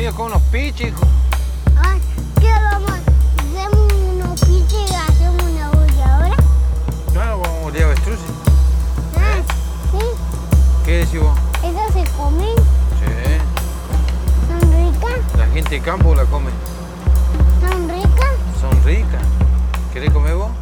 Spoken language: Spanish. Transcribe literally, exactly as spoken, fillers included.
niños con unos pichis, hijo. Ay, ¿qué vamos? ¿Hacemos unos pichis y hacemos una bolladora? Claro, vamos a moldear avestruces. Ah, sí. ¿Qué decís vos? ¿Esas se comen? Sí. ¿Son ricas? La gente de campo la come. ¿Son ricas? Son ricas. ¿Querés comer vos?